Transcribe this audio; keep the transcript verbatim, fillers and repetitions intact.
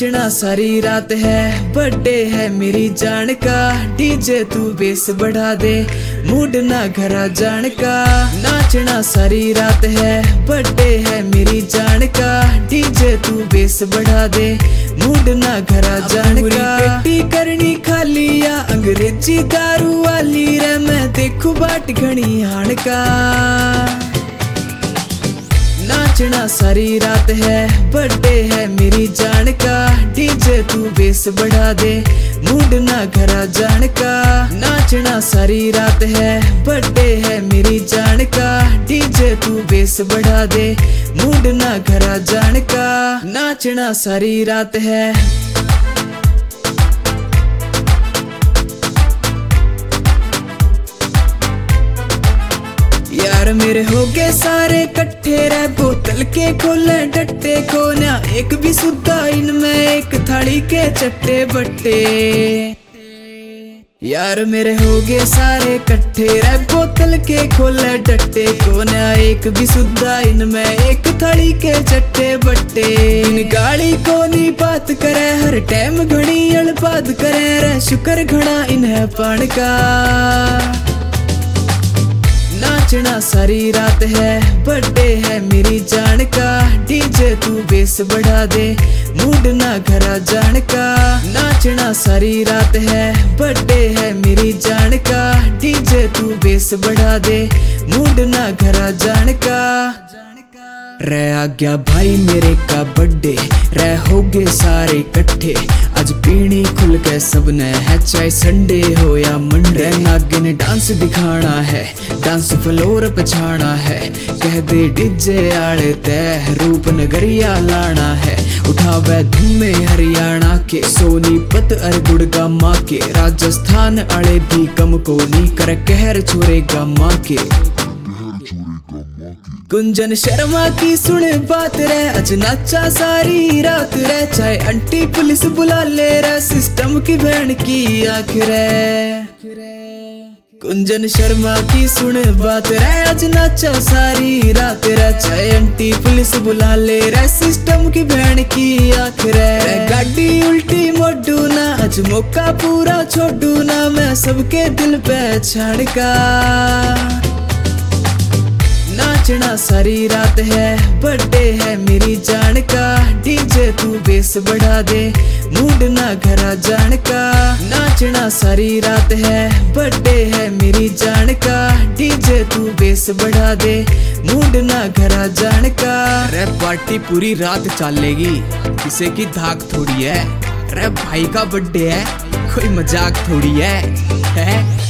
नाचना सारी रात है, बर्थडे है मेरी जान का। डीजे तू बेस बढ़ा दे, मूड ना घरा जान का। नाचना सारी रात है, बर्थडे है मेरी जान का। डीजे तू बेस बढ़ा दे, मूड ना घरा जान का। पेटी करनी खाली या अंग्रेजी दारू वाली रे, मैं देखू बाट घनी हाण का। नाचना सारी रात है, बर्थडे है मेरी जान का। डीजे तू बेस बढ़ा दे, मूड ना घरा जान का। नाचना सारी रात है, बर्थडे है मेरी जान का। डीजे तू बेस बढ़ा दे, मूड ना घरा जान का। नाचना सारी रात है। यार मेरे हो गए सारे कट्ठे रे, बोतल के खोले डट्टे को ना एक भी सुद्धा इनमें, एक थाली के चट्टे बट्टे। यार मेरे हो गए सारे कट्ठे रे, बोतल के खोले डट्टे को ना एक भी सुद्धा इनमें, एक थाली के चट्टे बट्टे। इन गाड़ी को नी बात करे, हर टाइम घड़ी अड़बाद करे रे, शुक्र घड़ा इन्हें पान का। नाचना सारी रात है, बर्थडे है मेरी जान का। डीजे तू बेस बढ़ा दे, मूड ना घरा जान का। नाचना सारी रात है, बर्थडे है मेरी जान का। डीजे तू बेस बढ़ा दे, मूड ना घरा जान का। रे आ गया भाई मेरे का बर्थडे, रे हो गए सारे इकट्ठे। आज पीनी खुल के सबने है, चाहे संडे हो या मंडे। नागिन डांस दिखाना है, डांस फ्लोर पे छाना है। कह दे डीजे आड़े तय, रूप नगरिया लाना है। उठावे धुमे हरियाणा के, सोनीपत अर गुड़गामा के। राजस्थान आड़े भी कम को नी कर, कहर छोरेगा माँ के। गुंजन शर्मा की सुन बात रे, आज नाचा सारी रात रे। चाहे आंटी पुलिस बुला ले रे, सिस्टम की बहन की आँख रे। गुंजन शर्मा की सुन बात रे, आज नाचा सारी रात रे। चाहे आंटी पुलिस बुला ले रे, सिस्टम की बहन की आँख रे। गाड़ी उल्टी मोडू ना, आज मौका पूरा छोड़ू ना, मैं सबके दिल पे छाड़ का। नाचना सारी रात है, बर्थडे है मेरी जान का। डीजे तू बेस बढ़ा दे, मूड ना घरा जान का। नाचना सारी रात है, बर्थडे है मेरी जान का। डीजे तू बेस बढ़ा दे, मूड ना घरा जान का। रे पार्टी पूरी रात चलेगी, किसी की धाक थोड़ी है। रे भाई का बर्थडे है, कोई मजाक थोड़ी है, है?